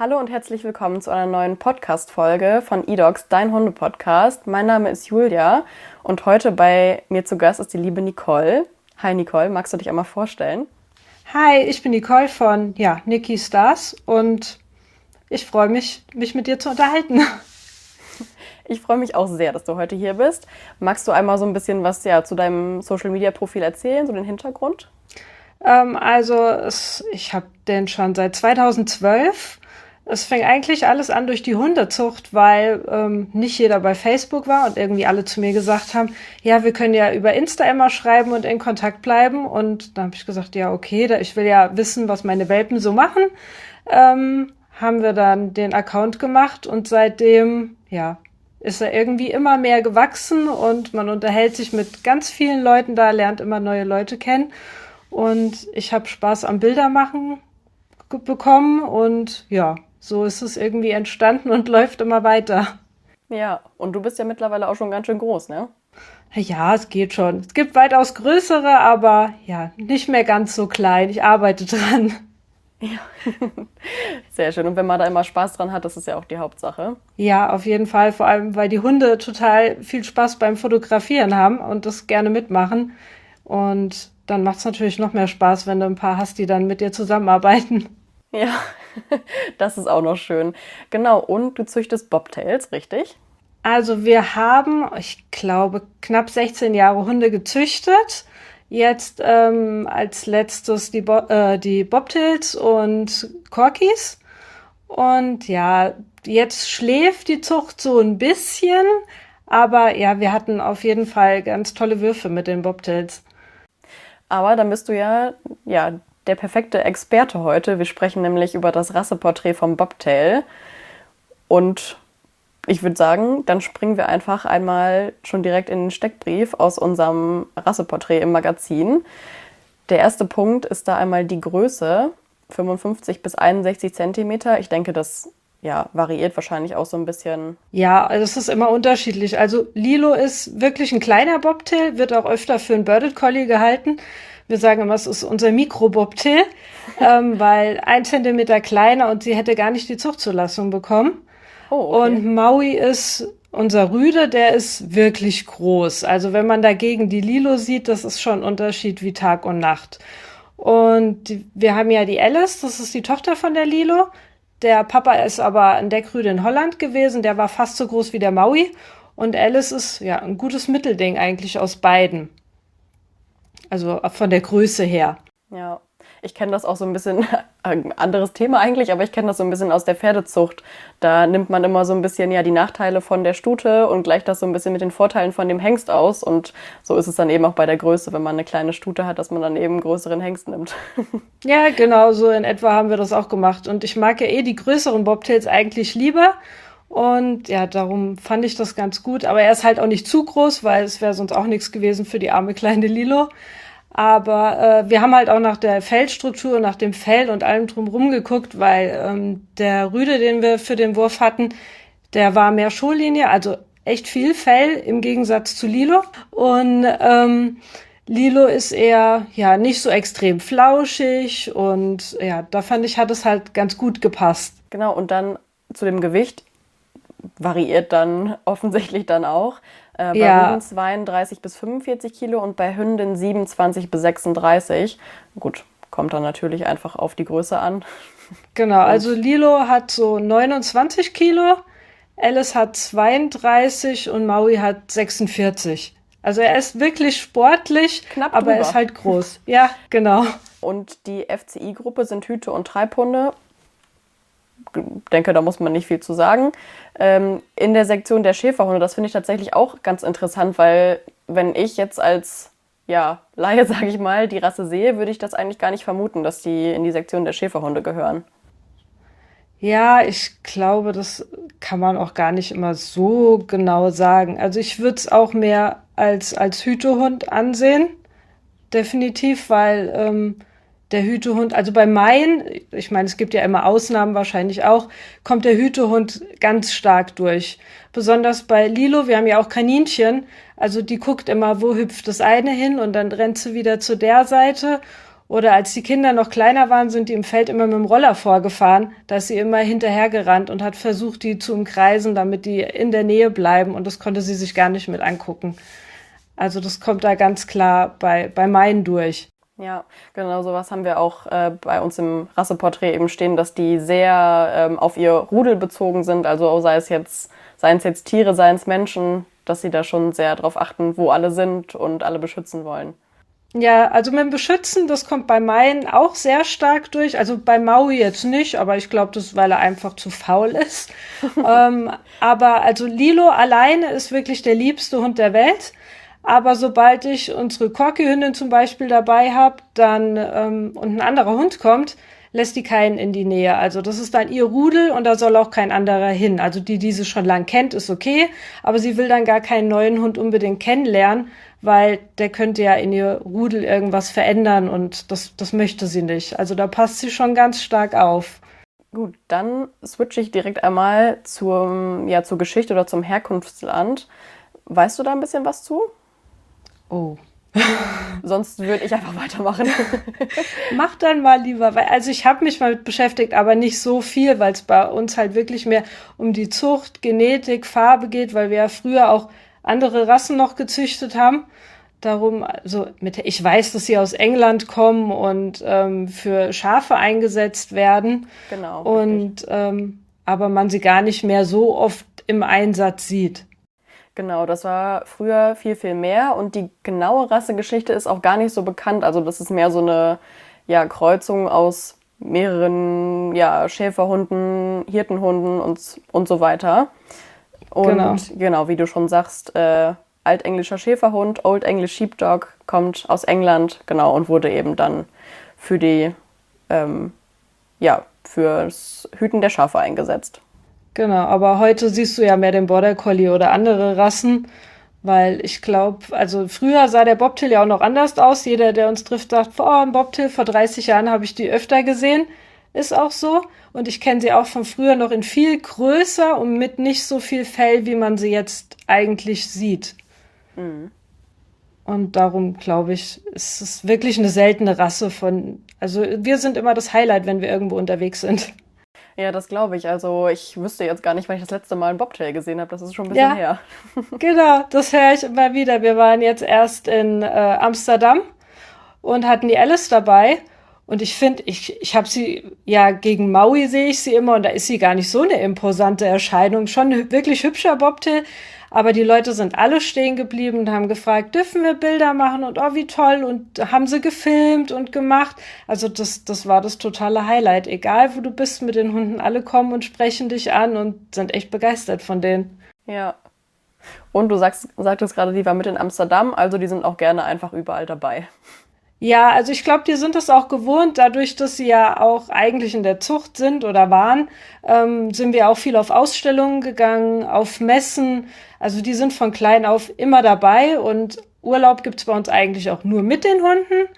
Hallo und herzlich willkommen zu einer neuen Podcast-Folge von eDogs, dein Hunde-Podcast. Mein Name ist Julia und heute bei mir zu Gast ist die liebe Nicole. Hi Nicole, magst du dich einmal vorstellen? Hi, ich bin Nicole von Niki Stars und ich freue mich, mich mit dir zu unterhalten. Ich freue mich auch sehr, dass du heute hier bist. Magst du einmal so ein bisschen was zu deinem Social-Media-Profil erzählen, so den Hintergrund? Ich habe den schon seit 2012. Es fing eigentlich alles an durch die Hundezucht, weil nicht jeder bei Facebook war und irgendwie alle zu mir gesagt haben, ja, wir können ja über Insta immer schreiben und in Kontakt bleiben. Und dann habe ich gesagt, ja, okay, ich will ja wissen, was meine Welpen so machen. Haben wir dann den Account gemacht und seitdem, ist er irgendwie immer mehr gewachsen und man unterhält sich mit ganz vielen Leuten da, lernt immer neue Leute kennen. Und ich habe Spaß am Bildermachen bekommen und ja, so ist es irgendwie entstanden und läuft immer weiter. Ja, und du bist ja mittlerweile auch schon ganz schön groß, ne? Ja, es geht schon. Es gibt weitaus größere, aber ja, nicht mehr ganz so klein. Ich arbeite dran. Ja, sehr schön. Und wenn man da immer Spaß dran hat, das ist ja auch die Hauptsache. Ja, auf jeden Fall. Vor allem, weil die Hunde total viel Spaß beim Fotografieren haben und das gerne mitmachen. Und dann macht es natürlich noch mehr Spaß, wenn du ein paar hast, die dann mit dir zusammenarbeiten. Ja, das ist auch noch schön. Genau, und du züchtest Bobtails, richtig? Also wir haben, ich glaube, knapp 16 Jahre Hunde gezüchtet. Jetzt als letztes die Bobtails und Corgis. Und ja, jetzt schläft die Zucht so ein bisschen. Aber ja, wir hatten auf jeden Fall ganz tolle Würfe mit den Bobtails. Aber dann bist du ja, der perfekte Experte heute. Wir sprechen nämlich über das Rasseporträt vom Bobtail. Und ich würde sagen, dann springen wir einfach einmal schon direkt in den Steckbrief aus unserem Rasseporträt im Magazin. Der erste Punkt ist da einmal die Größe, 55 bis 61 Zentimeter. Ich denke, das variiert wahrscheinlich auch so ein bisschen. Ja, also es ist immer unterschiedlich. Also Lilo ist wirklich ein kleiner Bobtail, wird auch öfter für einen Border Collie gehalten. Wir sagen immer, es ist unser Mikro-Bobtail, weil 1 Zentimeter kleiner und sie hätte gar nicht die Zuchtzulassung bekommen. Oh, okay. Und Maui ist unser Rüde, der ist wirklich groß. Also wenn man dagegen die Lilo sieht, das ist schon ein Unterschied wie Tag und Nacht. Und wir haben ja die Alice, das ist die Tochter von der Lilo. Der Papa ist aber ein Deckrüde in Holland gewesen, der war fast so groß wie der Maui. Und Alice ist ja ein gutes Mittelding eigentlich aus beiden. Also von der Größe her. Ja, ich kenne das auch so ein bisschen, ein anderes Thema eigentlich, aber ich kenne das so ein bisschen aus der Pferdezucht. Da nimmt man immer so ein bisschen die Nachteile von der Stute und gleicht das so ein bisschen mit den Vorteilen von dem Hengst aus. Und so ist es dann eben auch bei der Größe, wenn man eine kleine Stute hat, dass man dann eben einen größeren Hengst nimmt. Ja, genau, so in etwa haben wir das auch gemacht. Und ich mag ja die größeren Bobtails eigentlich lieber. Und ja, darum fand ich das ganz gut. Aber er ist halt auch nicht zu groß, weil es wäre sonst auch nichts gewesen für die arme kleine Lilo. Aber wir haben halt auch nach der Fellstruktur, nach dem Fell und allem drumherum geguckt, weil der Rüde, den wir für den Wurf hatten, der war mehr Schullinie, also echt viel Fell im Gegensatz zu Lilo. Und Lilo ist eher nicht so extrem flauschig und ja, da fand ich, hat es halt ganz gut gepasst. Genau, und dann zu dem Gewicht variiert dann offensichtlich dann auch. Bei Rüden Ja, 32 bis 45 Kilo und bei Hündin 27 bis 36. Gut, kommt dann natürlich einfach auf die Größe an. genau. Also Und Lilo hat so 29 Kilo, Alice hat 32 und Maui hat 46. Also er ist wirklich sportlich, knapp aber er ist drüber. halt groß. Ja, genau. Und die FCI-Gruppe sind Hüte und Treibhunde. Denke, da muss man nicht viel zu sagen. In der Sektion der Schäferhunde, das finde ich tatsächlich auch ganz interessant, weil wenn ich jetzt als Laie, sage ich mal, die Rasse sehe, würde ich das eigentlich gar nicht vermuten, dass die in die Sektion der Schäferhunde gehören. Ja, ich glaube, das kann man auch gar nicht immer so genau sagen. Also ich würde es auch mehr als Hütehund ansehen, definitiv, weil der Hütehund, also bei Maien, ich meine, es gibt ja immer Ausnahmen wahrscheinlich auch, kommt der Hütehund ganz stark durch. Besonders bei Lilo, wir haben ja auch Kaninchen, also die guckt immer, wo hüpft das eine hin und dann rennt sie wieder zu der Seite. Oder als die Kinder noch kleiner waren, sind die im Feld immer mit dem Roller vorgefahren. Da ist sie immer hinterhergerannt und hat versucht, die zu umkreisen, damit die in der Nähe bleiben. Und das konnte sie sich gar nicht mit angucken. Also das kommt da ganz klar bei meinen durch. Ja, genau sowas haben wir auch bei uns im Rasseporträt eben stehen, dass die sehr auf ihr Rudel bezogen sind. Also seien es jetzt Tiere, seien es Menschen, dass sie da schon sehr drauf achten, wo alle sind und alle beschützen wollen. Ja, also mit dem Beschützen, das kommt bei meinen auch sehr stark durch. Also bei Maui jetzt nicht, aber ich glaube, das ist, weil er einfach zu faul ist. Aber also Lilo alleine ist wirklich der liebste Hund der Welt. Aber sobald ich unsere Corgi-Hündin zum Beispiel dabei habe, dann und ein anderer Hund kommt, lässt die keinen in die Nähe. Also das ist dann ihr Rudel und da soll auch kein anderer hin. Also die sie schon lang kennt, ist okay, aber sie will dann gar keinen neuen Hund unbedingt kennenlernen, weil der könnte ja in ihr Rudel irgendwas verändern und das möchte sie nicht. Also da passt sie schon ganz stark auf. Gut, dann switche ich direkt einmal zur Geschichte oder zum Herkunftsland. Weißt du da ein bisschen was zu? Oh. Sonst würde ich einfach weitermachen. Mach dann mal lieber, weil also ich habe mich mal mit beschäftigt, aber nicht so viel, weil es bei uns halt wirklich mehr um die Zucht, Genetik, Farbe geht, weil wir ja früher auch andere Rassen noch gezüchtet haben. Darum, also ich weiß, dass sie aus England kommen und für Schafe eingesetzt werden Genau, richtig. und aber man sie gar nicht mehr so oft im Einsatz sieht. Genau, das war früher viel, viel mehr und die genaue Rassegeschichte ist auch gar nicht so bekannt. Also das ist mehr so eine Kreuzung aus mehreren Schäferhunden, Hirtenhunden und so weiter. Genau. Und genau, wie du schon sagst, altenglischer Schäferhund, Old English Sheepdog, kommt aus England, genau, und wurde eben dann für fürs Hüten der Schafe eingesetzt. Genau, aber heute siehst du ja mehr den Border Collie oder andere Rassen, weil ich glaube, also früher sah der Bobtail ja auch noch anders aus. Jeder, der uns trifft, sagt, oh, ein Bobtail, vor 30 Jahren habe ich die öfter gesehen. Ist auch so. Und ich kenne sie auch von früher noch in viel größer und mit nicht so viel Fell, wie man sie jetzt eigentlich sieht. Und darum glaube ich, es ist wirklich eine seltene Rasse also wir sind immer das Highlight, wenn wir irgendwo unterwegs sind. Ja, das glaube ich. Also ich wüsste jetzt gar nicht, wann ich das letzte Mal einen Bobtail gesehen habe. Das ist schon ein bisschen Ja, her. genau, das höre ich immer wieder. Wir waren jetzt erst in Amsterdam und hatten die Alice dabei. Und ich finde, ich habe sie, ja, gegen Maui sehe ich sie immer und da ist sie gar nicht so eine imposante Erscheinung. Schon ein wirklich hübscher Bobtail, aber die Leute sind alle stehen geblieben und haben gefragt, dürfen wir Bilder machen und oh, wie toll und haben sie gefilmt und gemacht. Also das war das totale Highlight. Egal, wo du bist mit den Hunden, alle kommen und sprechen dich an und sind echt begeistert von denen. Ja. Und du sagtest gerade, die war mit in Amsterdam, also die sind auch gerne einfach überall dabei. Ja, also ich glaube, die sind es auch gewohnt, dadurch, dass sie ja auch eigentlich in der Zucht sind oder waren, sind wir auch viel auf Ausstellungen gegangen, auf Messen. Also die sind von klein auf immer dabei und Urlaub gibt's bei uns eigentlich auch nur mit den Hunden.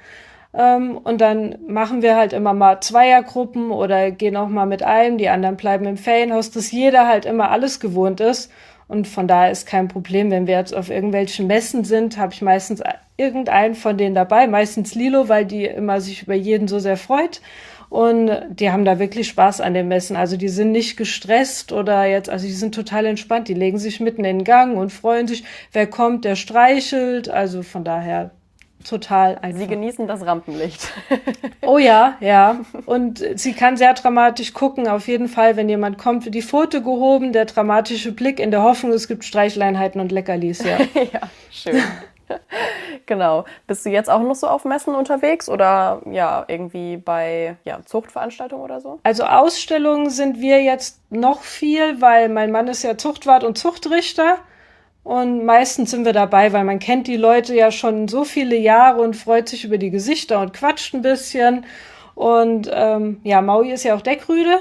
Und dann machen wir halt immer mal Zweiergruppen oder gehen auch mal mit einem, die anderen bleiben im Ferienhaus, dass jeder halt immer alles gewohnt ist. Und von daher ist kein Problem, wenn wir jetzt auf irgendwelchen Messen sind, habe ich meistens irgendeinen von denen dabei, meistens Lilo, weil die immer sich über jeden so sehr freut. Und die haben da wirklich Spaß an den Messen. Also die sind nicht gestresst oder jetzt, also die sind total entspannt. Die legen sich mitten in den Gang und freuen sich, wer kommt, der streichelt. Also von daher total Sie einfach. genießen das Rampenlicht. Oh ja, ja. Und sie kann sehr dramatisch gucken. Auf jeden Fall, wenn jemand kommt, wird die Pfote gehoben, der dramatische Blick in der Hoffnung, es gibt Streichleinheiten und Leckerlis, ja. Ja, schön. Genau. Bist du jetzt auch noch so auf Messen unterwegs oder ja, irgendwie bei Zuchtveranstaltungen oder so? Also Ausstellungen sind wir jetzt noch viel, weil mein Mann ist ja Zuchtwart und Zuchtrichter. Und meistens sind wir dabei, weil man kennt die Leute ja schon so viele Jahre und freut sich über die Gesichter und quatscht ein bisschen. Und ja, Maui ist ja auch Deckrüde.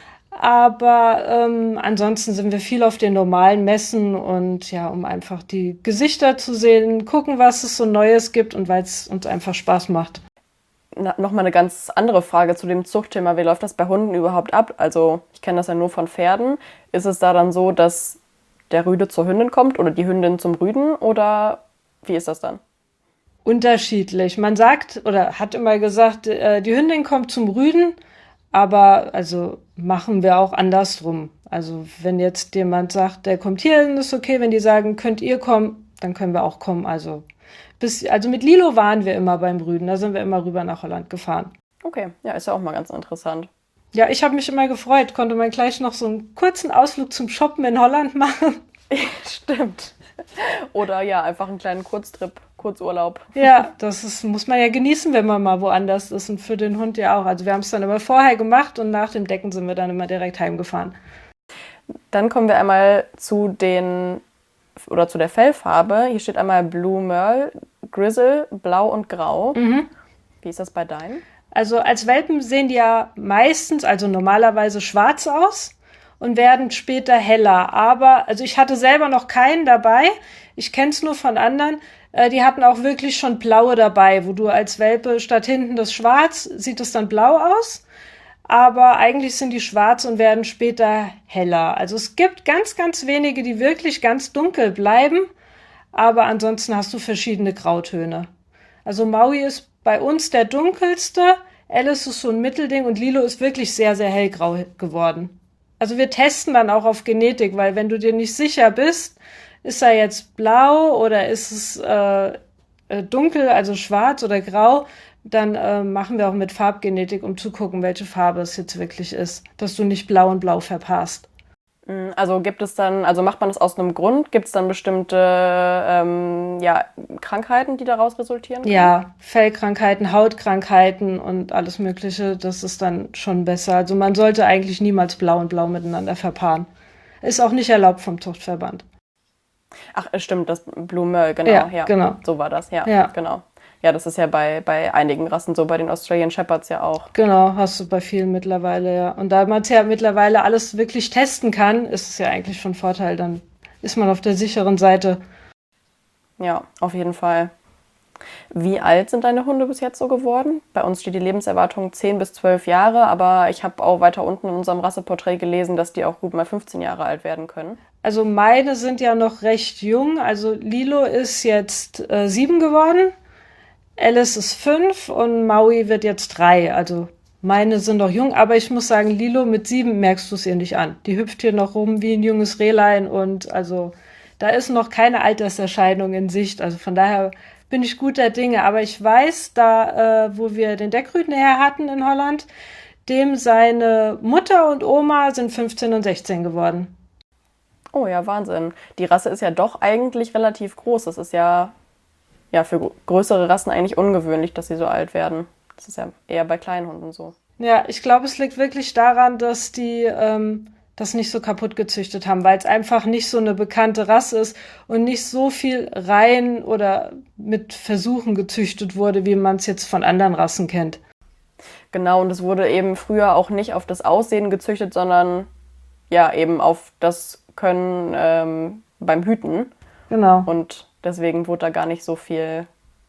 Aber ansonsten sind wir viel auf den normalen Messen und ja, um einfach die Gesichter zu sehen, gucken, was es so Neues gibt und weil es uns einfach Spaß macht. Nochmal eine ganz andere Frage zu dem Zuchtthema. Wie läuft das bei Hunden überhaupt ab? Also ich kenne das ja nur von Pferden. Ist es da dann so, dass der Rüde zur Hündin kommt oder die Hündin zum Rüden oder wie ist das dann? Unterschiedlich. Man sagt oder hat immer gesagt, die Hündin kommt zum Rüden, aber also machen wir auch andersrum. Also wenn jetzt jemand sagt, der kommt hier, dann ist okay. Wenn die sagen, könnt ihr kommen, dann können wir auch kommen. Also mit Lilo waren wir immer beim Rüden. Da sind wir immer rüber nach Holland gefahren. Okay, ja, ist ja auch mal ganz interessant. Ja, ich habe mich immer gefreut, konnte man gleich noch so einen kurzen Ausflug zum Shoppen in Holland machen. Stimmt. Oder ja, einfach einen kleinen Kurztrip, Kurzurlaub. Ja, muss man ja genießen, wenn man mal woanders ist und für den Hund ja auch. Also wir haben es dann immer vorher gemacht und nach dem Decken sind wir dann immer direkt heimgefahren. Dann kommen wir einmal zu der Fellfarbe. Hier steht einmal Blue Merle, Grizzle, Blau und Grau. Wie ist das bei deinen? Also als Welpen sehen die ja meistens, also normalerweise schwarz aus und werden später heller. Aber, also ich hatte selber noch keinen dabei. Ich kenne es nur von anderen. Die hatten auch wirklich schon blaue dabei, wo du als Welpe statt hinten das Schwarz, sieht es dann blau aus. Aber eigentlich sind die schwarz und werden später heller. Also es gibt ganz, ganz wenige, die wirklich ganz dunkel bleiben. Aber ansonsten hast du verschiedene Grautöne. Also Maui ist bei uns der dunkelste, Alice ist so ein Mittelding und Lilo ist wirklich sehr, sehr hellgrau geworden. Also wir testen dann auch auf Genetik, weil wenn du dir nicht sicher bist, ist er jetzt blau oder ist es dunkel, also schwarz oder grau, dann machen wir auch mit Farbgenetik, um zu gucken, welche Farbe es jetzt wirklich ist, dass du nicht blau und blau verpasst. Also macht man das aus einem Grund? Gibt es dann bestimmte Krankheiten, die daraus resultieren können? Ja, Fellkrankheiten, Hautkrankheiten und alles Mögliche, das ist dann schon besser. Also man sollte eigentlich niemals blau und blau miteinander verpaaren. Ist auch nicht erlaubt vom Zuchtverband. Ach, stimmt, das Blue Merle, genau. Ja, genau. So war das, ja, Ja. genau. Ja, das ist ja bei einigen Rassen so, bei den Australian Shepherds ja auch. Genau, hast du bei vielen mittlerweile, ja. Und da man es ja mittlerweile alles wirklich testen kann, ist es ja eigentlich von Vorteil. Dann ist man auf der sicheren Seite. Ja, auf jeden Fall. Wie alt sind deine Hunde bis jetzt so geworden? Bei uns steht die Lebenserwartung 10 bis 12 Jahre, aber ich habe auch weiter unten in unserem Rasseporträt gelesen, dass die auch gut mal 15 Jahre alt werden können. Also meine sind ja noch recht jung. Also Lilo ist jetzt 7 geworden. Alice ist 5 und Maui wird jetzt 3. Also meine sind noch jung, aber ich muss sagen, Lilo mit 7 merkst du es ihr nicht an. Die hüpft hier noch rum wie ein junges Rehlein und also da ist noch keine Alterserscheinung in Sicht. Also von daher bin ich guter Dinge. Aber ich weiß, wo wir den Deckrüden her hatten in Holland, dem seine Mutter und Oma sind 15 und 16 geworden. Oh ja, Wahnsinn. Die Rasse ist ja doch eigentlich relativ groß. Das ist ja für größere Rassen eigentlich ungewöhnlich, dass sie so alt werden. Das ist ja eher bei kleinen Hunden so. Ja, ich glaube, es liegt wirklich daran, dass die das nicht so kaputt gezüchtet haben, weil es einfach nicht so eine bekannte Rasse ist und nicht so viel rein oder mit Versuchen gezüchtet wurde, wie man es jetzt von anderen Rassen kennt. Genau, und es wurde eben früher auch nicht auf das Aussehen gezüchtet, sondern ja, eben auf das Können beim Hüten. Genau. Und deswegen wurde da gar nicht so viel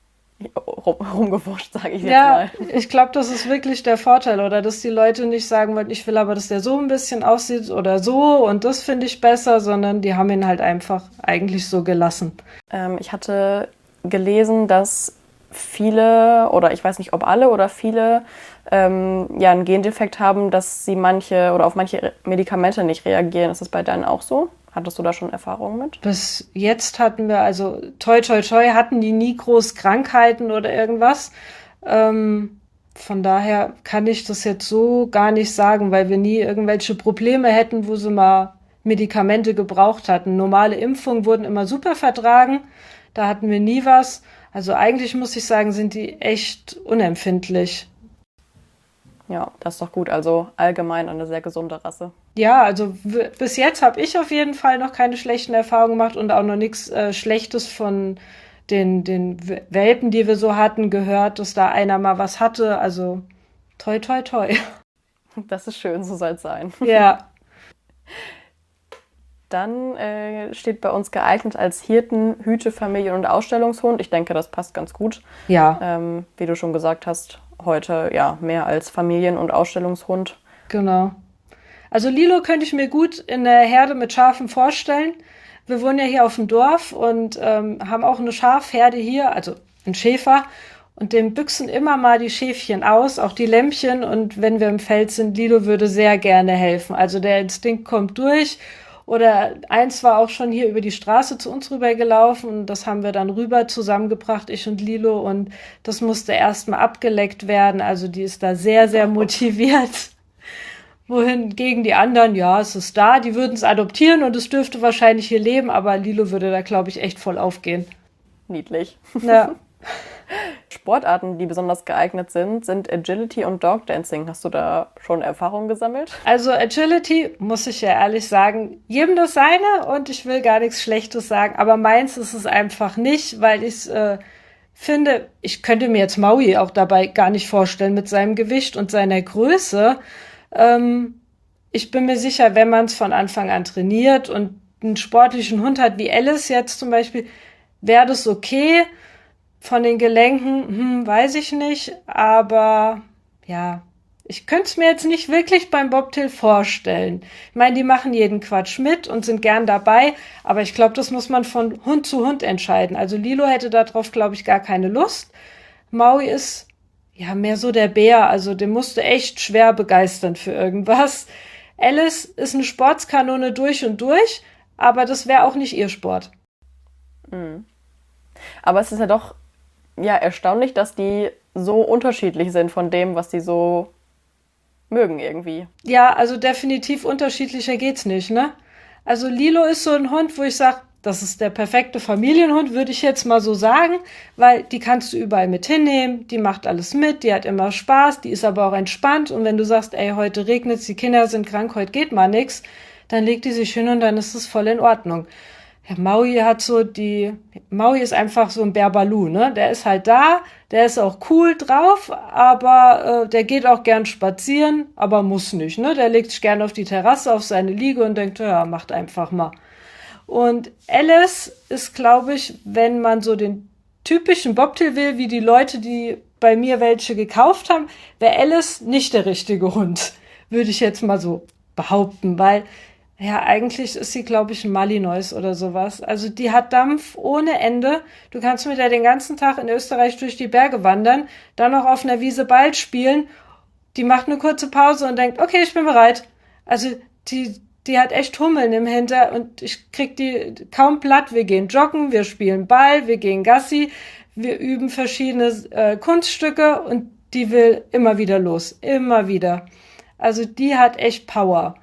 rumgewurscht, sage ich jetzt Ja, mal. ich glaube, das ist wirklich der Vorteil, oder dass die Leute nicht sagen wollen, ich will aber, dass der so ein bisschen aussieht oder so und das finde ich besser, sondern die haben ihn halt einfach eigentlich so gelassen. Ich hatte gelesen, dass viele, oder ich weiß nicht, ob alle oder viele, einen Gendefekt haben, dass sie auf manche Medikamente nicht reagieren. Ist das bei deinen auch so? Hattest du da schon Erfahrungen mit? Bis jetzt hatten wir, also toi toi toi, hatten die nie groß Krankheiten oder irgendwas. Von daher kann ich das jetzt so gar nicht sagen, weil wir nie irgendwelche Probleme hätten, wo sie mal Medikamente gebraucht hatten. Normale Impfungen wurden immer super vertragen, da hatten wir nie was. Also eigentlich muss ich sagen, sind die echt unempfindlich. Ja, das ist doch gut. Also allgemein eine sehr gesunde Rasse. Ja, also bis jetzt habe ich auf jeden Fall noch keine schlechten Erfahrungen gemacht und auch noch nichts Schlechtes von den Welpen, die wir so hatten, gehört, dass da einer mal was hatte. Also toi, toi, toi. Das ist schön, so soll es sein. Ja, Dann steht bei uns geeignet als Hirten, Hüte, Familien- und Ausstellungshund. Ich denke, das passt ganz gut. ja, Wie du schon gesagt hast, heute ja mehr als Familien- und Ausstellungshund. genau. Also Lilo könnte ich mir gut in der Herde mit Schafen vorstellen. Wir wohnen ja hier auf dem Dorf und haben auch eine Schafherde hier. Also ein Schäfer. Und dem büchsen immer mal die Schäfchen aus, auch die Lämpchen. Und wenn wir im Feld sind, Lilo würde sehr gerne helfen. Also der Instinkt kommt durch. Oder eins war auch schon hier über die Straße zu uns rübergelaufen. Und das haben wir dann rüber zusammengebracht, ich und Lilo. Und das musste erstmal abgeleckt werden. Also die ist da sehr, sehr motiviert. Wohingegen die anderen, ja, es ist da, die würden es adoptieren und es dürfte wahrscheinlich hier leben. Aber Lilo würde da, glaube ich, echt voll aufgehen. Niedlich. Ja. Sportarten, die besonders geeignet sind, sind Agility und Dog Dancing. Hast du da schon Erfahrungen gesammelt? Also Agility, muss ich ja ehrlich sagen, jedem das seine und ich will gar nichts Schlechtes sagen, aber meins ist es einfach nicht, weil ich finde, ich könnte mir jetzt Maui auch dabei gar nicht vorstellen mit seinem Gewicht und seiner Größe. Ich bin mir sicher, wenn man es von Anfang an trainiert und einen sportlichen Hund hat, wie Alice jetzt zum Beispiel, wäre das okay. Von den Gelenken, weiß ich nicht, aber ja, ich könnte es mir jetzt nicht wirklich beim Bobtail vorstellen. Ich meine, die machen jeden Quatsch mit und sind gern dabei, aber ich glaube, das muss man von Hund zu Hund entscheiden. Also Lilo hätte darauf, glaube ich, gar keine Lust. Maui ist ja mehr so der Bär, also den musste echt schwer begeistern für irgendwas. Alice ist eine Sportskanone durch und durch, aber das wäre auch nicht ihr Sport. Aber es ist ja doch erstaunlich, dass die so unterschiedlich sind von dem, was die so mögen irgendwie. Ja, also definitiv unterschiedlicher geht's nicht, ne? Also Lilo ist so ein Hund, wo ich sage, das ist der perfekte Familienhund, würde ich jetzt mal so sagen, weil die kannst du überall mit hinnehmen, die macht alles mit, die hat immer Spaß, die ist aber auch entspannt und wenn du sagst, ey, heute regnet's, die Kinder sind krank, heute geht mal nix, dann legt die sich hin und dann ist es voll in Ordnung. Ja, Maui ist einfach so ein Bär Balu, ne? Der ist halt da, der ist auch cool drauf, aber der geht auch gern spazieren, aber muss nicht, ne? Der legt sich gern auf die Terrasse, auf seine Liege und denkt, ja, macht einfach mal. Und Alice ist, glaube ich, wenn man so den typischen Bobtail will, wie die Leute, die bei mir welche gekauft haben, wäre Alice nicht der richtige Hund, würde ich jetzt mal so behaupten, weil ja, eigentlich ist sie, glaube ich, ein Malinois oder sowas. Also die hat Dampf ohne Ende. Du kannst mit der den ganzen Tag in Österreich durch die Berge wandern, dann noch auf einer Wiese Ball spielen. Die macht eine kurze Pause und denkt, okay, ich bin bereit. Also die hat echt Hummeln im Hinter und ich krieg die kaum platt. Wir gehen joggen, wir spielen Ball, wir gehen Gassi, wir üben verschiedene Kunststücke und die will immer wieder los. Immer wieder. Also die hat echt Power.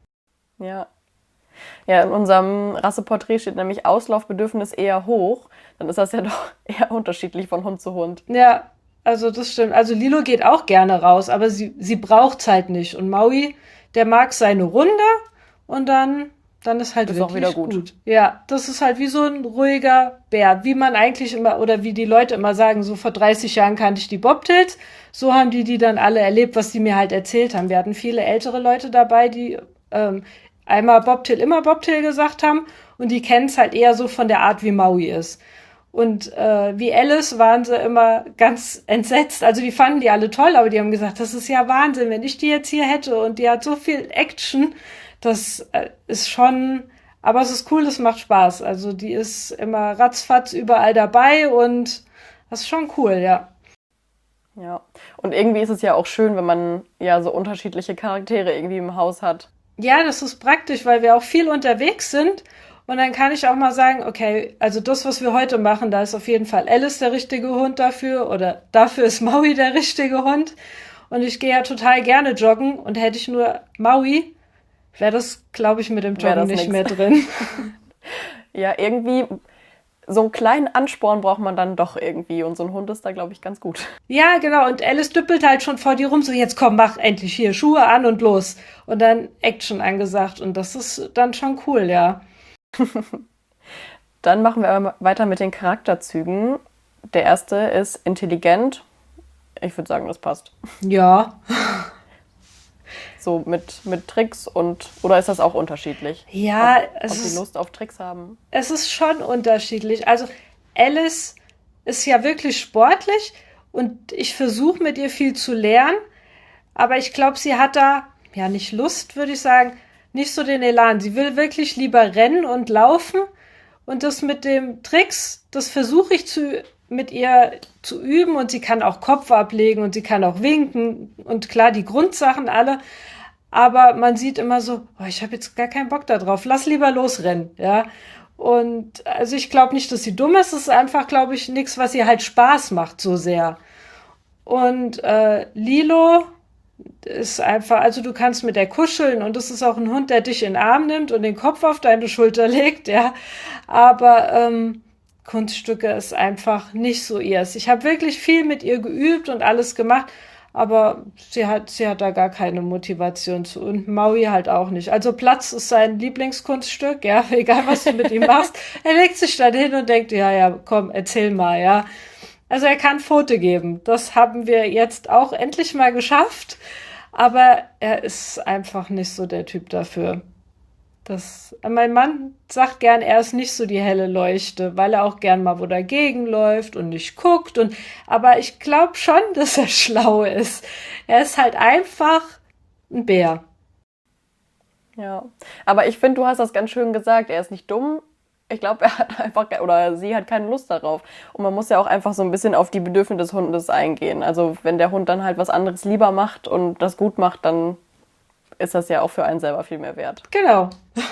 Ja. Ja, in unserem Rasseporträt steht nämlich Auslaufbedürfnis eher hoch. Dann ist das ja doch eher unterschiedlich von Hund zu Hund. Ja, also das stimmt. Also Lilo geht auch gerne raus, aber sie braucht's halt nicht. Und Maui, der mag seine Runde und dann ist halt Ist auch wirklich wieder gut. Ja, das ist halt wie so ein ruhiger Bär. Wie man eigentlich immer, oder wie die Leute immer sagen, so vor 30 Jahren kannte ich die Bobtails. So haben die dann alle erlebt, was die mir halt erzählt haben. Wir hatten viele ältere Leute dabei, die einmal Bobtail, immer Bobtail gesagt haben und die kennen es halt eher so von der Art, wie Maui ist. Und wie Alice waren sie immer ganz entsetzt. Also die fanden die alle toll, aber die haben gesagt, das ist ja Wahnsinn, wenn ich die jetzt hier hätte und die hat so viel Action. Das ist schon, aber es ist cool, das macht Spaß. Also die ist immer ratzfatz überall dabei und das ist schon cool, ja. Ja. Und irgendwie ist es ja auch schön, wenn man ja so unterschiedliche Charaktere irgendwie im Haus hat. Ja, das ist praktisch, weil wir auch viel unterwegs sind. Und dann kann ich auch mal sagen, okay, also das, was wir heute machen, da ist auf jeden Fall Alice der richtige Hund dafür oder dafür ist Maui der richtige Hund. Und ich gehe ja total gerne joggen und hätte ich nur Maui, wäre das, glaube ich, mit dem Wäre Joggen das nicht nix. mehr drin. Ja, irgendwie so einen kleinen Ansporn braucht man dann doch irgendwie. Und so ein Hund ist da, glaube ich, ganz gut. Ja, genau. Und Alice düppelt halt schon vor dir rum, so jetzt komm, mach endlich hier Schuhe an und los. Und dann Action angesagt. Und das ist dann schon cool, ja. Dann machen wir aber weiter mit den Charakterzügen. Der erste ist intelligent. Ich würde sagen, das passt. Ja. So mit Tricks oder ist das auch unterschiedlich? Ja, Ob die Lust auf Tricks haben? es ist schon unterschiedlich. Also Alice ist ja wirklich sportlich und ich versuche mit ihr viel zu lernen, aber ich glaube, sie hat da, ja nicht Lust, würde ich sagen, nicht so den Elan. Sie will wirklich lieber rennen und laufen und das mit dem Tricks, das versuche ich mit ihr zu üben und sie kann auch Kopf ablegen und sie kann auch winken und klar, die Grundsachen alle. Aber man sieht immer so, oh, ich habe jetzt gar keinen Bock da drauf, lass lieber losrennen, ja. Und also ich glaube nicht, dass sie dumm ist, es ist einfach, glaube ich, nichts, was ihr halt Spaß macht so sehr. Und Lilo ist einfach, also du kannst mit der kuscheln und es ist auch ein Hund, der dich in den Arm nimmt und den Kopf auf deine Schulter legt, ja. Aber Kunststücke ist einfach nicht so ihrs. Ich habe wirklich viel mit ihr geübt und alles gemacht, aber sie hat da gar keine Motivation zu und Maui halt auch nicht. Also Platz ist sein Lieblingskunststück, ja, egal was du mit ihm machst. Er legt sich dann hin und denkt, ja, ja, komm, erzähl mal, ja. Also er kann Pfote geben. Das haben wir jetzt auch endlich mal geschafft. Aber er ist einfach nicht so der Typ dafür. Mein Mann sagt gern, er ist nicht so die helle Leuchte, weil er auch gern mal wo dagegen läuft und nicht guckt. Aber ich glaube schon, dass er schlau ist. Er ist halt einfach ein Bär. Ja, aber ich finde, du hast das ganz schön gesagt. Er ist nicht dumm. Ich glaube, er hat einfach, oder sie hat keine Lust darauf. Und man muss ja auch einfach so ein bisschen auf die Bedürfnisse des Hundes eingehen. Also wenn der Hund dann halt was anderes lieber macht und das gut macht, dann ist das ja auch für einen selber viel mehr wert. Genau.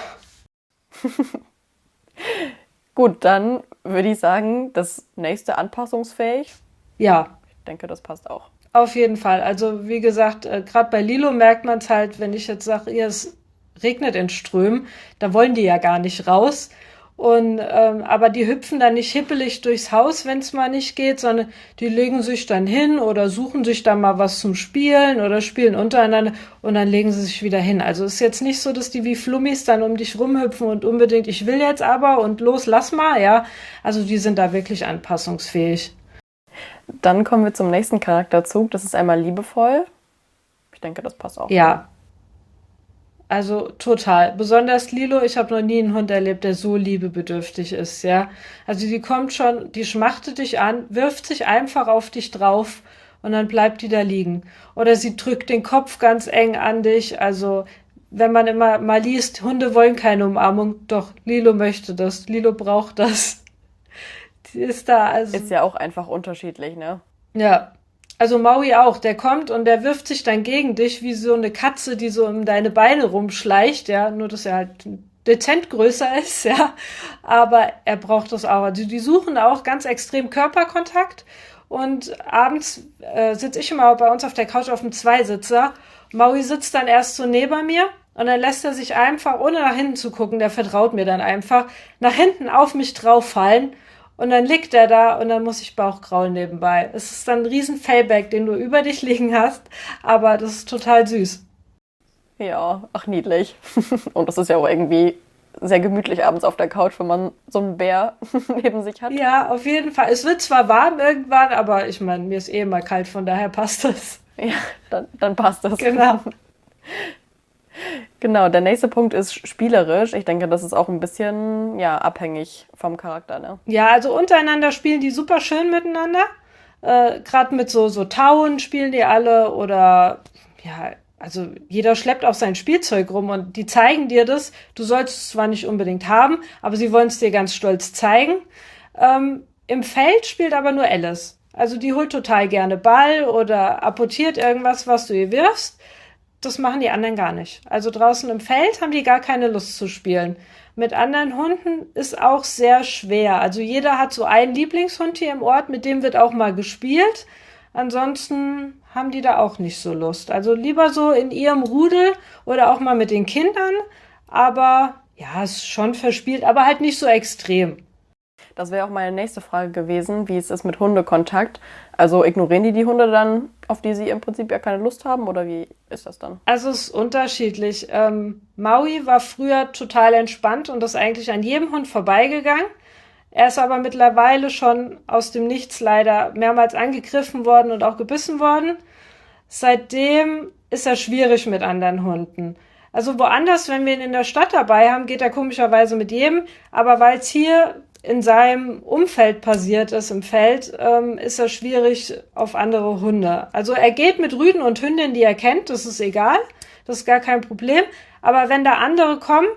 Gut, dann würde ich sagen, das nächste anpassungsfähig. Ja, Ich denke, das passt auch. auf jeden Fall. Also wie gesagt, gerade bei Lilo merkt man es halt, wenn ich jetzt sage, es regnet in Strömen, da wollen die ja gar nicht raus. Und aber die hüpfen dann nicht hippelig durchs Haus, wenn es mal nicht geht, sondern die legen sich dann hin oder suchen sich dann mal was zum Spielen oder spielen untereinander und dann legen sie sich wieder hin. Also ist jetzt nicht so, dass die wie Flummis dann um dich rumhüpfen und unbedingt, ich will jetzt aber und los, lass mal, ja. Also die sind da wirklich anpassungsfähig. Dann kommen wir zum nächsten Charakterzug. Das ist einmal liebevoll. Ich denke, das passt auch. Ja, also total. Besonders Lilo, ich habe noch nie einen Hund erlebt, der so liebebedürftig ist, ja. Also die kommt schon, die schmachtet dich an, wirft sich einfach auf dich drauf und dann bleibt die da liegen. Oder sie drückt den Kopf ganz eng an dich. Also wenn man immer mal liest, Hunde wollen keine Umarmung, doch Lilo möchte das, Lilo braucht das. Die ist da, also Ist ja auch einfach unterschiedlich, ne? ja. Also Maui auch, der kommt und der wirft sich dann gegen dich wie so eine Katze, die so um deine Beine rumschleicht, ja, nur dass er halt dezent größer ist, ja, aber er braucht das auch. Also die suchen auch ganz extrem Körperkontakt und abends sitze ich immer bei uns auf der Couch auf dem Zweisitzer. Maui sitzt dann erst so neben mir und dann lässt er sich einfach, ohne nach hinten zu gucken, der vertraut mir dann einfach, nach hinten auf mich drauf fallen. Und dann liegt er da und dann muss ich Bauchkraulen nebenbei. Es ist dann ein riesen Fellback, den du über dich liegen hast, aber das ist total süß. Ja, ach niedlich. Und das ist ja auch irgendwie sehr gemütlich abends auf der Couch, wenn man so einen Bär neben sich hat. Ja, auf jeden Fall. Es wird zwar warm irgendwann, aber ich meine, mir ist eh immer kalt, von daher passt das. Ja, dann passt das. Genau. Genau, der nächste Punkt ist spielerisch. Ich denke, das ist auch ein bisschen, ja, abhängig vom Charakter, ne? Ja, also untereinander spielen die super schön miteinander. Gerade mit so Tauen spielen die alle oder ja, also jeder schleppt auch sein Spielzeug rum und die zeigen dir das. Du sollst es zwar nicht unbedingt haben, aber sie wollen es dir ganz stolz zeigen. Im Feld spielt aber nur Alice. Also die holt total gerne Ball oder apportiert irgendwas, was du ihr wirfst. Das machen die anderen gar nicht. Also draußen im Feld haben die gar keine Lust zu spielen. Mit anderen Hunden ist auch sehr schwer. Also jeder hat so einen Lieblingshund hier im Ort, mit dem wird auch mal gespielt. Ansonsten haben die da auch nicht so Lust. Also lieber so in ihrem Rudel oder auch mal mit den Kindern. Aber ja, ist schon verspielt, aber halt nicht so extrem. Das wäre auch meine nächste Frage gewesen, wie es ist mit Hundekontakt. Also ignorieren die Hunde dann, auf die sie im Prinzip ja keine Lust haben, oder wie ist das dann? Also es ist unterschiedlich. Maui war früher total entspannt und ist eigentlich an jedem Hund vorbeigegangen. Er ist aber mittlerweile schon aus dem Nichts leider mehrmals angegriffen worden und auch gebissen worden. Seitdem ist er schwierig mit anderen Hunden. Also woanders, wenn wir ihn in der Stadt dabei haben, geht er komischerweise mit jedem. Aber weil es hier in seinem Umfeld passiert ist, im Feld, ist er schwierig auf andere Hunde. Also er geht mit Rüden und Hündinnen, die er kennt, das ist egal, das ist gar kein Problem. Aber wenn da andere kommen,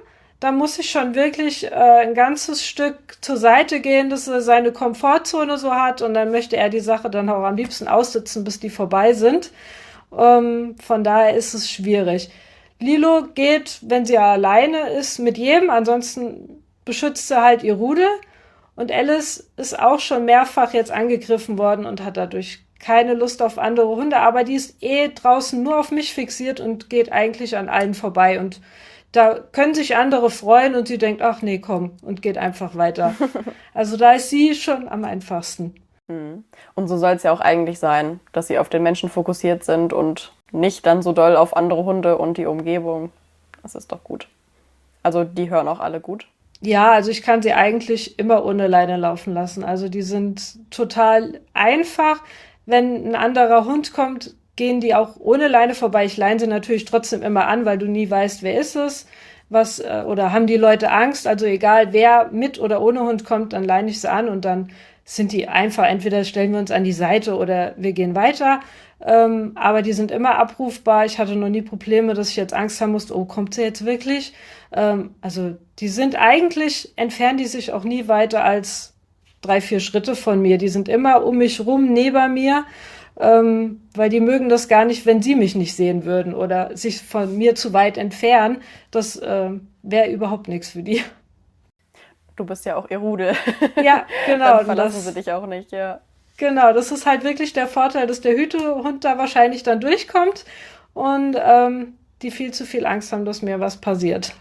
da muss ich schon wirklich ein ganzes Stück zur Seite gehen, dass er seine Komfortzone so hat und dann möchte er die Sache dann auch am liebsten aussitzen, bis die vorbei sind. Von daher ist es schwierig. Lilo geht, wenn sie alleine ist, mit jedem, ansonsten beschützt sie halt ihr Rudel. Und Alice ist auch schon mehrfach jetzt angegriffen worden und hat dadurch keine Lust auf andere Hunde, aber die ist draußen nur auf mich fixiert und geht eigentlich an allen vorbei. Und da können sich andere freuen und sie denkt, ach nee, komm, und geht einfach weiter. Also da ist sie schon am einfachsten. Und so soll es ja auch eigentlich sein, dass sie auf den Menschen fokussiert sind und nicht dann so doll auf andere Hunde und die Umgebung. Das ist doch gut. Also die hören auch alle gut. Ja, also ich kann sie eigentlich immer ohne Leine laufen lassen. Also die sind total einfach. Wenn ein anderer Hund kommt, gehen die auch ohne Leine vorbei. Ich leine sie natürlich trotzdem immer an, weil du nie weißt, wer ist es, oder haben die Leute Angst. Also egal, wer mit oder ohne Hund kommt, dann leine ich sie an und dann sind die einfach, entweder stellen wir uns an die Seite oder wir gehen weiter. Aber die sind immer abrufbar. Ich hatte noch nie Probleme, dass ich jetzt Angst haben musste, oh, kommt sie jetzt wirklich? Also die sind eigentlich, entfernen die sich auch nie weiter als 3, 4 Schritte von mir. Die sind immer um mich rum, neben mir, weil die mögen das gar nicht, wenn sie mich nicht sehen würden oder sich von mir zu weit entfernen. Das wäre überhaupt nichts für die. Du bist ja auch ihr Rudel. Ja, genau. Dann verlassen sie dich auch nicht, ja. Genau, das ist halt wirklich der Vorteil, dass der Hütehund da wahrscheinlich dann durchkommt und die viel zu viel Angst haben, dass mir was passiert.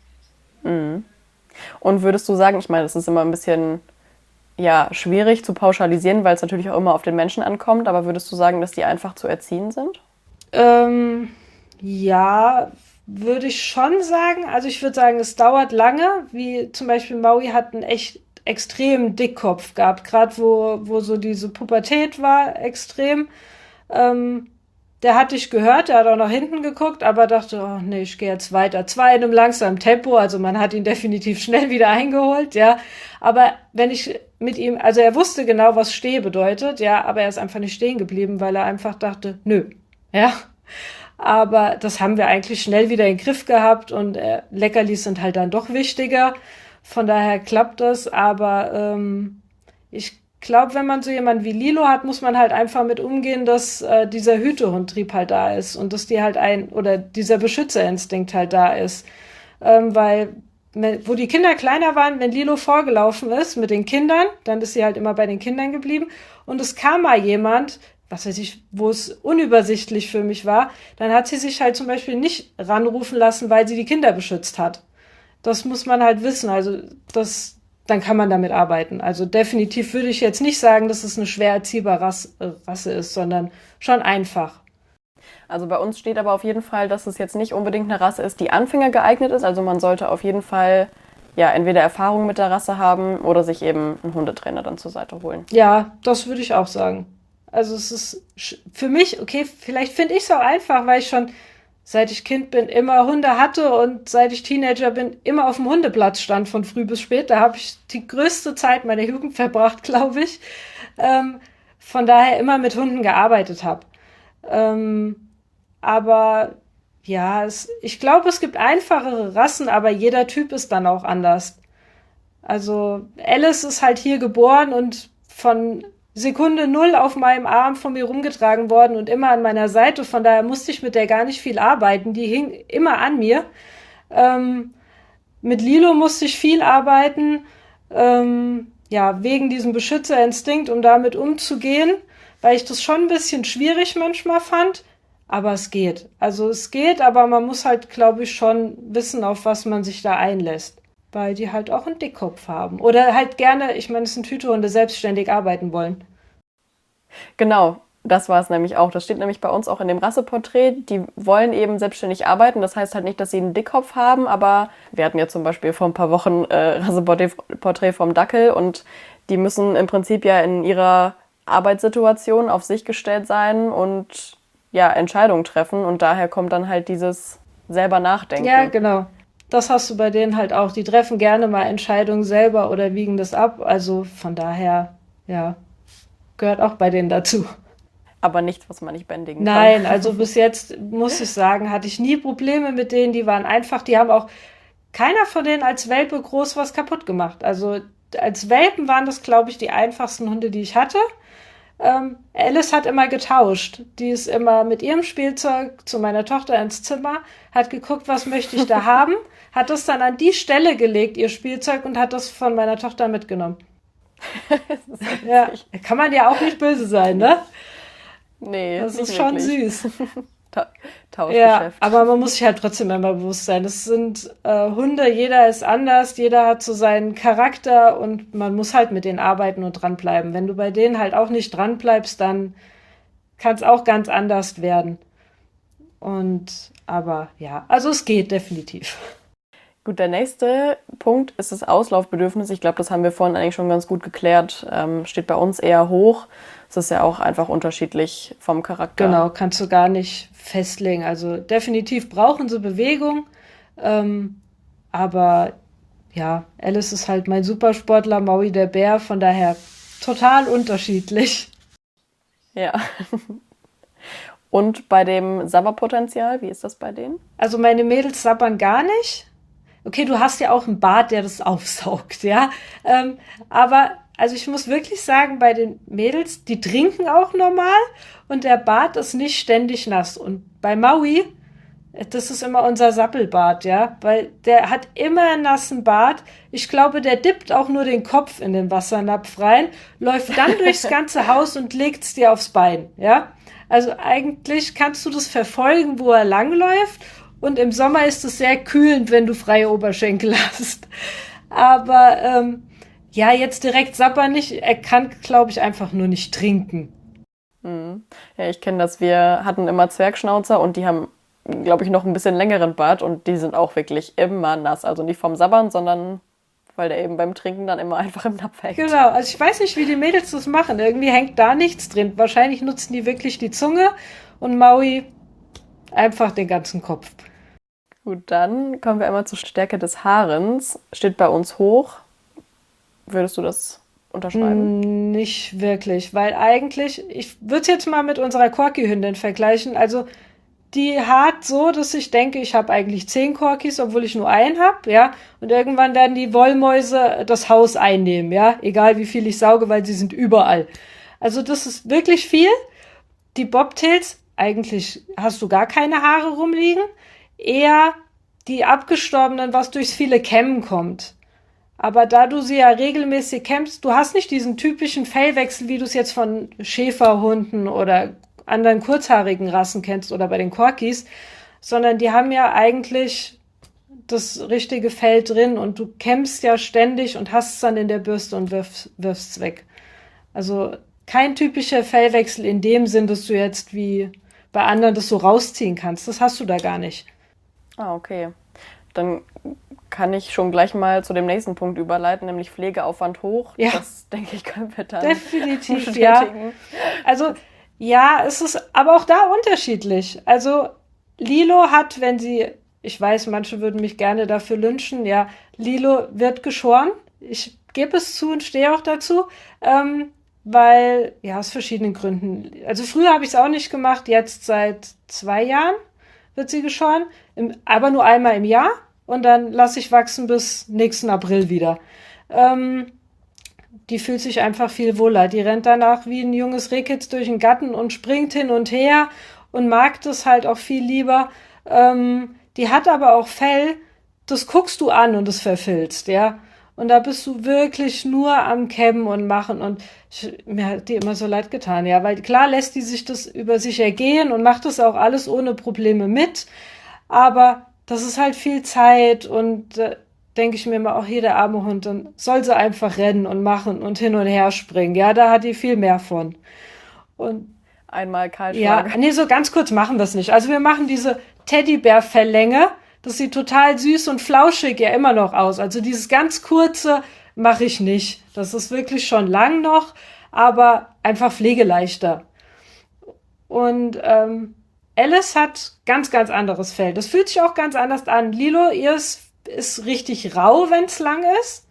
Und würdest du sagen, ich meine, das ist immer ein bisschen ja, schwierig zu pauschalisieren, weil es natürlich auch immer auf den Menschen ankommt, aber würdest du sagen, dass die einfach zu erziehen sind? Ja, würde ich schon sagen. Also ich würde sagen, es dauert lange, wie zum Beispiel Maui hat einen echt extremen Dickkopf gehabt, gerade wo so diese Pubertät war, extrem. Der hatte ich gehört, der hat auch nach hinten geguckt, aber dachte, oh nee, ich gehe jetzt weiter. Zwar in einem langsamen Tempo, also man hat ihn definitiv schnell wieder eingeholt, ja. Aber wenn ich mit ihm, also er wusste genau, was Steh bedeutet, ja, aber er ist einfach nicht stehen geblieben, weil er einfach dachte, nö, ja. Aber das haben wir eigentlich schnell wieder in den Griff gehabt und Leckerlis sind halt dann doch wichtiger. Von daher klappt das, aber ich glaube, wenn man so jemanden wie Lilo hat, muss man halt einfach mit umgehen, dass dieser Hütehundtrieb halt da ist und dass die halt oder dieser Beschützerinstinkt halt da ist. Weil, wo die Kinder kleiner waren, wenn Lilo vorgelaufen ist mit den Kindern, dann ist sie halt immer bei den Kindern geblieben. Und es kam mal jemand, was weiß ich, wo es unübersichtlich für mich war, dann hat sie sich halt zum Beispiel nicht ranrufen lassen, weil sie die Kinder beschützt hat. Das muss man halt wissen. Also dann kann man damit arbeiten. Also definitiv würde ich jetzt nicht sagen, dass es eine schwer erziehbare Rasse ist, sondern schon einfach. Also bei uns steht aber auf jeden Fall, dass es jetzt nicht unbedingt eine Rasse ist, die Anfänger geeignet ist. Also man sollte auf jeden Fall ja entweder Erfahrung mit der Rasse haben oder sich eben einen Hundetrainer dann zur Seite holen. Ja, das würde ich auch sagen. Also es ist für mich, okay, vielleicht finde ich es auch einfach, weil ich schon seit ich Kind bin immer Hunde hatte und seit ich Teenager bin immer auf dem Hundeplatz stand von früh bis spät. Da habe ich die größte Zeit meiner Jugend verbracht, glaube ich. Von daher immer mit Hunden gearbeitet habe. Aber ja, ich glaube, es gibt einfachere Rassen, aber jeder Typ ist dann auch anders. Also Alice ist halt hier geboren und von Sekunde null auf meinem Arm von mir rumgetragen worden und immer an meiner Seite. Von daher musste ich mit der gar nicht viel arbeiten. Die hing immer an mir. Mit Lilo musste ich viel arbeiten. Ja, wegen diesem Beschützerinstinkt, um damit umzugehen, weil ich das schon ein bisschen schwierig manchmal fand. Aber es geht. Also es geht, aber man muss halt, glaube ich, schon wissen, auf was man sich da einlässt. Weil die halt auch einen Dickkopf haben. Oder halt gerne, ich meine, es sind Hütehunde, selbstständig arbeiten wollen. Genau, das war es nämlich auch. Das steht nämlich bei uns auch in dem Rasseporträt. Die wollen eben selbstständig arbeiten. Das heißt halt nicht, dass sie einen Dickkopf haben, aber wir hatten ja zum Beispiel vor ein paar Wochen Rasseporträt vom Dackel und die müssen im Prinzip ja in ihrer Arbeitssituation auf sich gestellt sein und ja, Entscheidungen treffen und daher kommt dann halt dieses selber Nachdenken. Ja, genau. Das hast du bei denen halt auch. Die treffen gerne mal Entscheidungen selber oder wiegen das ab. Also von daher, ja, gehört auch bei denen dazu. Aber nichts, was man nicht bändigen kann. Nein, also bis jetzt muss ich sagen, hatte ich nie Probleme mit denen. Die waren einfach, die haben auch keiner von denen als Welpe groß was kaputt gemacht. Also als Welpen waren das, glaube ich, die einfachsten Hunde, die ich hatte. Alice hat immer getauscht. Die ist immer mit ihrem Spielzeug zu meiner Tochter ins Zimmer, hat geguckt, was möchte ich da haben, hat das dann an die Stelle gelegt, ihr Spielzeug, und hat das von meiner Tochter mitgenommen. Das ist so Ja, witzig. kann man ja auch nicht böse sein, ne? Nee, Das nicht ist schon wirklich. süß. Ta Ja, Tauschgeschäft. aber man muss sich halt trotzdem immer bewusst sein. Das sind Hunde, jeder ist anders, jeder hat so seinen Charakter und man muss halt mit denen arbeiten und dranbleiben. Wenn du bei denen halt auch nicht dranbleibst, dann kann es auch ganz anders werden. Aber ja, also es geht definitiv. Gut, der nächste Punkt ist das Auslaufbedürfnis. Ich glaube, das haben wir vorhin eigentlich schon ganz gut geklärt. Steht bei uns eher hoch. Es ist ja auch einfach unterschiedlich vom Charakter. Genau, kannst du gar nicht festlegen. Also definitiv brauchen sie Bewegung, ähm, aber ja, Alice ist halt mein Supersportler, Maui der Bär, von daher total unterschiedlich. Ja. Und bei dem Sabberpotenzial, wie ist das bei denen? Also meine Mädels sabbern gar nicht. Okay, du hast ja auch einen Bart, der das aufsaugt, ja. Aber also ich muss wirklich sagen, bei den Mädels, die trinken auch normal und der Bart ist nicht ständig nass. Und bei Maui, das ist immer unser Sappelbart, ja, weil der hat immer einen nassen Bart. Ich glaube, der dippt auch nur den Kopf in den Wassernapf rein, läuft dann durchs ganze Haus und legt's dir aufs Bein, ja. Also eigentlich kannst du das verfolgen, wo er langläuft. Und im Sommer ist es sehr kühlend, wenn du freie Oberschenkel hast. Aber ja, jetzt direkt sabbern nicht. Er kann, glaube ich, einfach nur nicht trinken. Mhm. Ja, ich kenne das. Wir hatten immer Zwergschnauzer und die haben, glaube ich, noch ein bisschen längeren Bart und die sind auch wirklich immer nass. Also nicht vom Sabbern, sondern weil der eben beim Trinken dann immer einfach im Napf hängt. Genau, also ich weiß nicht, wie die Mädels das machen. Irgendwie hängt da nichts drin. Wahrscheinlich nutzen die wirklich die Zunge und Maui einfach den ganzen Kopf. Gut, dann kommen wir einmal zur Stärke des Haarens. Steht bei uns hoch. Würdest du das unterschreiben? Nicht wirklich, weil eigentlich, ich würde es jetzt mal mit unserer Corgi-Hündin vergleichen. Also die hart so, dass ich denke, ich habe eigentlich 10 Corgis, obwohl ich nur einen habe, ja. Und irgendwann werden die Wollmäuse das Haus einnehmen, ja. Egal wie viel ich sauge, weil sie sind überall. Also das ist wirklich viel. Die Bobtails, eigentlich hast du gar keine Haare rumliegen. Eher die abgestorbenen, was durchs viele Kämmen kommt. Aber da du sie ja regelmäßig kämmst, du hast nicht diesen typischen Fellwechsel, wie du es jetzt von Schäferhunden oder anderen kurzhaarigen Rassen kennst oder bei den Corgis, sondern die haben ja eigentlich das richtige Fell drin und du kämmst ja ständig und hast es dann in der Bürste und wirfst es weg. Also kein typischer Fellwechsel in dem Sinn, dass du jetzt wie bei anderen das so rausziehen kannst. Das hast du da gar nicht. Ah, okay. Dann kann ich schon gleich mal zu dem nächsten Punkt überleiten, nämlich Pflegeaufwand hoch. Ja, Das, denke ich, können wir dann definitiv, ja. bestätigen. Also, ja, es ist aber auch da unterschiedlich. Also, Lilo hat, wenn sie, ich weiß, manche würden mich gerne dafür lynchen, ja, Lilo wird geschoren. Ich gebe es zu und stehe auch dazu, weil, ja, aus verschiedenen Gründen. Also, früher habe ich es auch nicht gemacht, jetzt seit 2 Jahren wird sie geschoren, aber nur einmal im Jahr und dann lasse ich wachsen bis nächsten April wieder. Ähm, Die fühlt sich einfach viel wohler. Die rennt danach wie ein junges Rehkitz durch den Garten und springt hin und her und mag das halt auch viel lieber. Die hat aber auch Fell, das guckst du an und es verfilzt, ja. Und da bist du wirklich nur am Kämmen und machen und mir hat die immer so leid getan, ja, weil klar lässt die sich das über sich ergehen und macht das auch alles ohne Probleme mit, aber das ist halt viel Zeit und denke ich mir immer, auch hier der arme Hund, dann soll sie einfach rennen und machen und hin und her springen. Ja, da hat die viel mehr von. Und Einmal ja, Kahlschlag. nee, so ganz kurz machen wir es nicht. Also wir machen diese Teddybär-Verlänge. Das sieht total süß und flauschig ja immer noch aus. Also dieses ganz kurze mache ich nicht. Das ist wirklich schon lang noch, aber einfach pflegeleichter. Und Alice hat ganz, ganz anderes Fell. Das fühlt sich auch ganz anders an. Lilo, ist richtig rau, wenn es lang ist.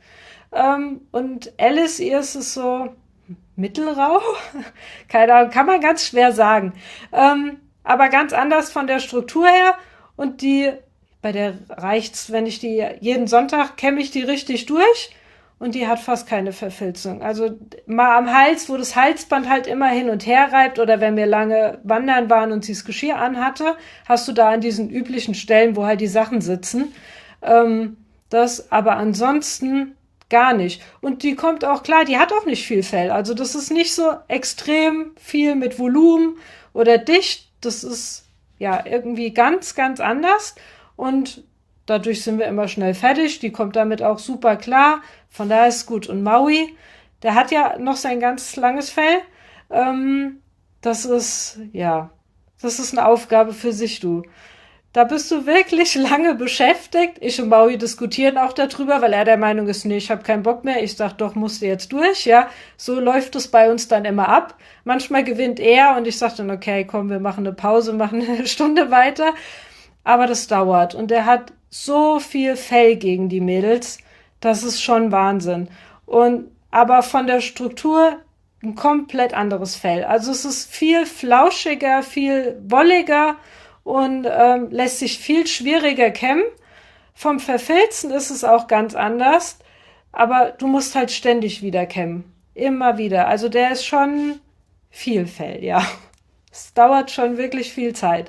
Und Alice, ihr ist es so mittelrau. Keine Ahnung, kann man ganz schwer sagen. Aber ganz anders von der Struktur her. Und die Bei der reicht's, wenn ich die jeden Sonntag kämme ich die richtig durch und die hat fast keine Verfilzung. Also mal am Hals, wo das Halsband halt immer hin und her reibt oder wenn wir lange wandern waren und sie das Geschirr anhatte, hast du da an diesen üblichen Stellen, wo halt die Sachen sitzen. Ähm, Das, aber ansonsten gar nicht. Und die kommt auch klar, die hat auch nicht viel Fell. Also das ist nicht so extrem viel mit Volumen oder dicht. Das ist ja irgendwie ganz, ganz anders. Und dadurch sind wir immer schnell fertig. Die kommt damit auch super klar. Von daher ist es gut. Und Maui, der hat ja noch sein ganz langes Fell. Ähm, Das ist, ja, das ist eine Aufgabe für sich, du. Da bist du wirklich lange beschäftigt. Ich und Maui diskutieren auch darüber, weil er der Meinung ist, nee, ich habe keinen Bock mehr. Ich sag, doch, musst du jetzt durch, ja. So läuft es bei uns dann immer ab. Manchmal gewinnt er und ich sag dann, okay, komm, wir machen eine Pause, machen eine Stunde weiter. Aber das dauert und er hat so viel Fell gegen die Mädels. Das ist schon Wahnsinn. Und aber von der Struktur ein komplett anderes Fell. Also es ist viel flauschiger, viel wolliger und lässt sich viel schwieriger kämmen. Vom Verfilzen ist es auch ganz anders, aber du musst halt ständig wieder kämmen. Immer wieder. Also der ist schon viel Fell, ja. Es dauert schon wirklich viel Zeit.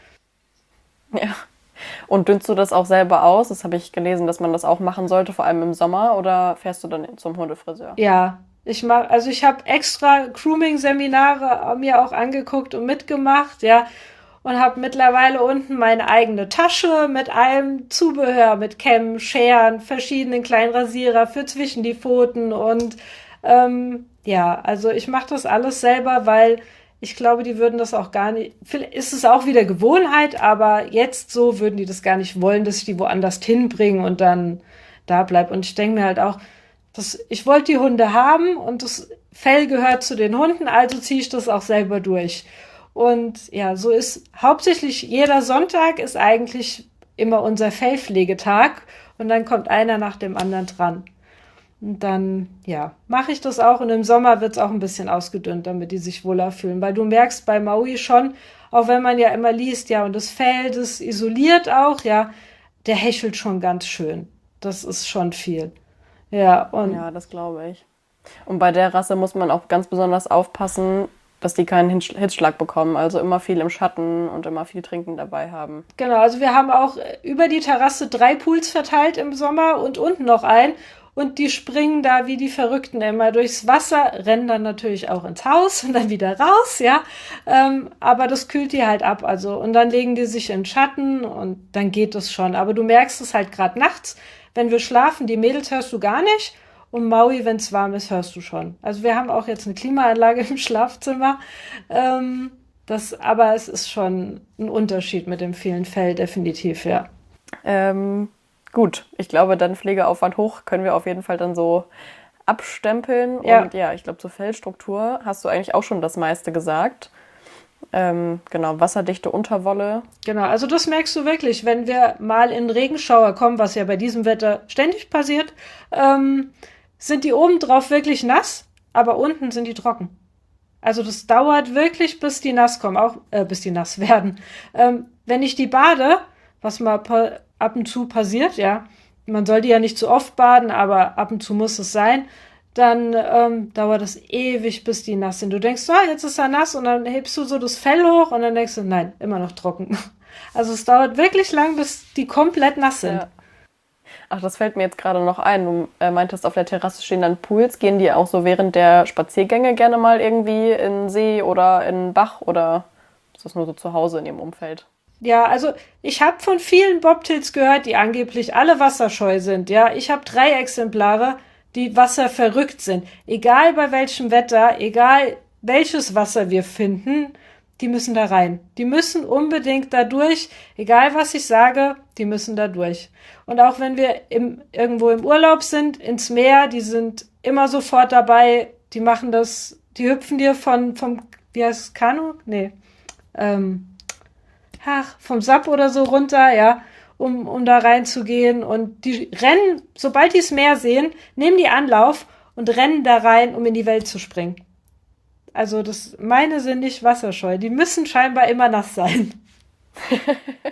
Ja. Und dünnst du das auch selber aus? Das habe ich gelesen, dass man das auch machen sollte, vor allem im Sommer. Oder fährst du dann zum Hundefriseur? Ja, also ich habe extra Grooming-Seminare mir auch angeguckt und mitgemacht, ja, und habe mittlerweile unten meine eigene Tasche mit allem Zubehör, mit Kämmen, Scheren, verschiedenen kleinen Rasierer für zwischen die Pfoten und ja, also ich mache das alles selber, weil ich glaube, die würden das auch gar nicht, vielleicht ist es auch wieder Gewohnheit, aber jetzt so würden die das gar nicht wollen, dass ich die woanders hinbringe und dann da bleib. Und ich denke mir halt auch, ich wollte die Hunde haben und das Fell gehört zu den Hunden, also ziehe ich das auch selber durch. Und ja, so ist hauptsächlich jeder Sonntag ist eigentlich immer unser Fellpflegetag und dann kommt einer nach dem anderen dran. Und dann, ja, mache ich das auch und im Sommer wird es auch ein bisschen ausgedünnt, damit die sich wohler fühlen. Weil du merkst bei Maui schon, auch wenn man ja immer liest, ja, und das Fell, das isoliert auch, ja, der hechelt schon ganz schön. Das ist schon viel. Ja, und Ja, das glaube ich. Und bei der Rasse muss man auch ganz besonders aufpassen, dass die keinen Hitzschlag bekommen. Also immer viel im Schatten und immer viel Trinken dabei haben. genau, also wir haben auch über die Terrasse 3 Pools verteilt im Sommer und unten noch ein. Und die springen da wie die Verrückten immer durchs Wasser, rennen dann natürlich auch ins Haus und dann wieder raus, ja. Aber das kühlt die halt ab, also. Und dann legen die sich in den Schatten und dann geht es schon. Aber du merkst es halt gerade nachts, wenn wir schlafen, die Mädels hörst du gar nicht. Und Maui, wenn es warm ist, hörst du schon. Also wir haben auch jetzt eine Klimaanlage im Schlafzimmer. Aber es ist schon ein Unterschied mit dem vielen Fell, definitiv, ja. Ähm, gut, ich glaube, dann Pflegeaufwand hoch können wir auf jeden Fall dann so abstempeln. Ja, Und ja, ich glaube, zur Fellstruktur hast du eigentlich auch schon das meiste gesagt. Genau, wasserdichte Unterwolle. genau. Also das merkst du wirklich, wenn wir mal in Regenschauer kommen, was ja bei diesem Wetter ständig passiert, sind die oben drauf wirklich nass, aber unten sind die trocken. Also das dauert wirklich, bis die nass kommen, auch bis die nass werden. Wenn ich die bade, was mal ab und zu passiert, ja, man soll die ja nicht zu oft baden, aber ab und zu muss es sein, dann dauert es ewig, bis die nass sind. Du denkst, so, jetzt ist er nass und dann hebst du so das Fell hoch und dann denkst du, nein, immer noch trocken. Also es dauert wirklich lang, bis die komplett nass sind. Ja. Ach, das fällt mir jetzt gerade noch ein. Du meintest, auf der Terrasse stehen dann Pools. Gehen die auch so während der Spaziergänge gerne mal irgendwie in den See oder in den Bach oder ist das nur so zu Hause in ihrem Umfeld? Ja, also ich habe von vielen Bobtails gehört, die angeblich alle wasserscheu sind. Ja, ich habe 3 Exemplare, die wasserverrückt sind. Egal bei welchem Wetter, egal welches Wasser wir finden, die müssen da rein. Die müssen unbedingt da durch. Egal was ich sage, die müssen da durch. Und auch wenn wir irgendwo im Urlaub sind, ins Meer, die sind immer sofort dabei. Die machen das, die hüpfen dir wie heißt es, Kanu? Nee. Ähm, vom Sap oder so runter, ja, um da reinzugehen. Und die rennen, sobald die das Meer sehen, nehmen die Anlauf und rennen da rein, um in die Welt zu springen. Also meine sind nicht wasserscheu. Die müssen scheinbar immer nass sein.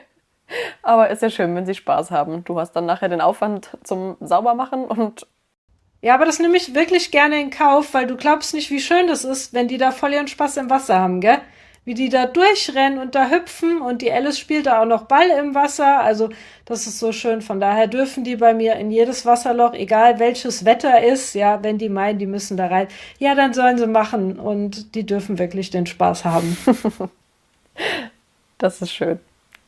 Aber ist ja schön, wenn sie Spaß haben. Du hast dann nachher den Aufwand zum Saubermachen und Ja, aber das nehme ich wirklich gerne in Kauf, weil du glaubst nicht, wie schön das ist, wenn die da voll ihren Spaß im Wasser haben, gell? Wie die da durchrennen und da hüpfen und die Alice spielt da auch noch Ball im Wasser. Also das ist so schön. Von daher dürfen die bei mir in jedes Wasserloch, egal welches Wetter ist, ja, wenn die meinen, die müssen da rein, ja, dann sollen sie machen und die dürfen wirklich den Spaß haben. das ist schön.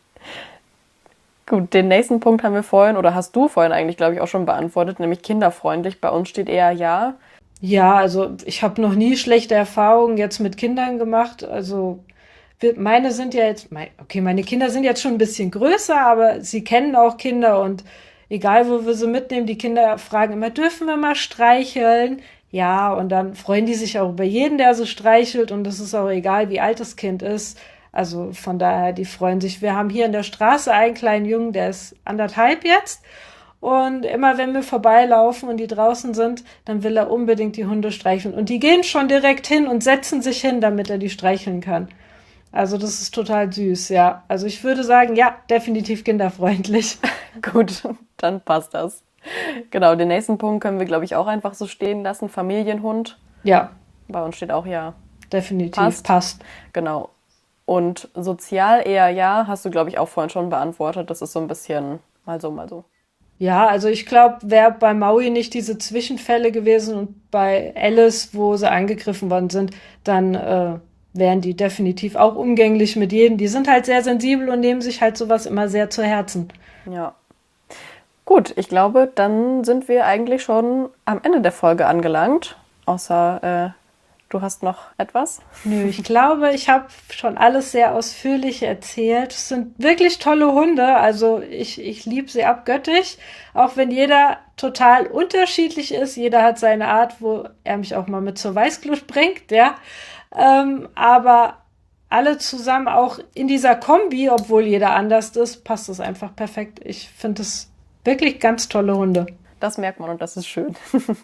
Gut, den nächsten Punkt haben wir vorhin, oder hast du vorhin eigentlich, glaube ich, auch schon beantwortet, nämlich kinderfreundlich. Bei uns steht eher ja. Ja, also ich habe noch nie schlechte Erfahrungen jetzt mit Kindern gemacht. Also meine sind ja jetzt, okay, meine Kinder sind jetzt schon ein bisschen größer, aber sie kennen auch Kinder und egal, wo wir sie mitnehmen, die Kinder fragen immer, dürfen wir mal streicheln? Ja, und dann freuen die sich auch über jeden, der so streichelt und es ist auch egal, wie alt das Kind ist. Also von daher, die freuen sich. Wir haben hier in der Straße einen kleinen Jungen, der ist 1,5 jetzt. Und immer wenn wir vorbeilaufen und die draußen sind, dann will er unbedingt die Hunde streicheln. Und die gehen schon direkt hin und setzen sich hin, damit er die streicheln kann. Also das ist total süß, ja. Also ich würde sagen, ja, definitiv kinderfreundlich. Gut, dann passt das. Genau, den nächsten Punkt können wir, glaube ich, auch einfach so stehen lassen. Familienhund. Ja, Bei uns steht auch ja. definitiv passt. Genau. Und sozial eher ja, hast du, glaube ich, auch vorhin schon beantwortet. Das ist so ein bisschen mal so, mal so. Ja, also ich glaube, wäre bei Maui nicht diese Zwischenfälle gewesen und bei Alice, wo sie angegriffen worden sind, dann wären die definitiv auch umgänglich mit jedem. Die sind halt sehr sensibel und nehmen sich halt sowas immer sehr zu Herzen. Ja. Gut, ich glaube, dann sind wir eigentlich schon am Ende der Folge angelangt. Außer du hast noch etwas. Nö, ich glaube, ich habe schon alles sehr ausführlich erzählt. Es sind wirklich tolle Hunde. Also ich liebe sie abgöttisch. Auch wenn jeder total unterschiedlich ist. Jeder hat seine Art, wo er mich auch mal mit zur Weißglut bringt, ja. Aber alle zusammen auch in dieser Kombi, obwohl jeder anders ist, passt es einfach perfekt. Ich finde es wirklich ganz tolle Hunde. Das merkt man und das ist schön.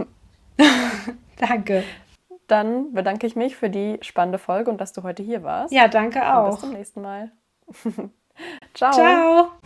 Danke. Dann bedanke ich mich für die spannende Folge und dass du heute hier warst. Ja, danke Und bis auch. zum nächsten Mal. Ciao. Ciao.